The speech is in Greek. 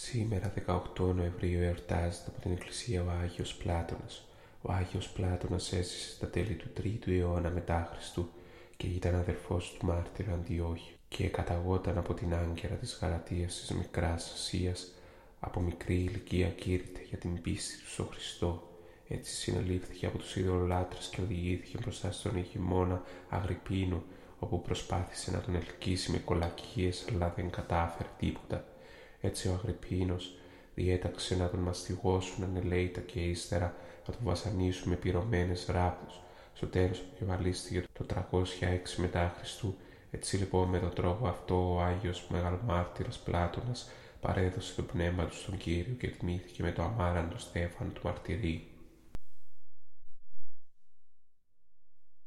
Σήμερα 18 Νοεμβρίου εορτάζεται από την Εκκλησία ο Άγιος Πλάτωνας. Ο Άγιος Πλάτωνας έζησε στα τέλη του 3ου αιώνα μετά Χριστού και ήταν αδερφός του μάρτυρα Αντιόχειου και καταγόταν από την Άγκυρα της Γαλατίας της Μικράς Ασίας. Από μικρή ηλικία κήρυτε για την πίστη του στο Χριστό. Έτσι συνελήφθηκε από τους ειδωλολάτρες και οδηγήθηκε μπροστά στον ηγεμόνα Αγρυππίνο, όπου προσπάθησε να τον ελκύσει με κολακίες αλλά δεν κατάφερε τίποτα. Έτσι ο Αγρυππίνος διέταξε να τον μαστιγώσουν ανελαίητα και ύστερα να τον βασανίσουν με πυρωμένες ράβδους. Στο τέλος αποκεφαλίστηκε το 306 μετά Χριστού. Έτσι λοιπόν με τον τρόπο αυτό ο Άγιος Μεγαλομάρτυρας Πλάτωνας παρέδωσε το πνεύμα του στον Κύριο και τιμήθηκε με το αμάραντο στέφανο του μαρτυρίου.